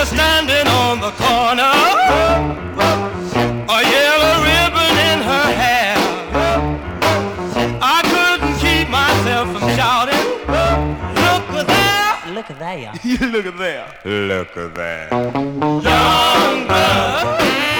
her standing on the corner, a yellow ribbon in her hair. I couldn't keep myself from shouting, look there, Look at there. look at there, Look at that. young blood.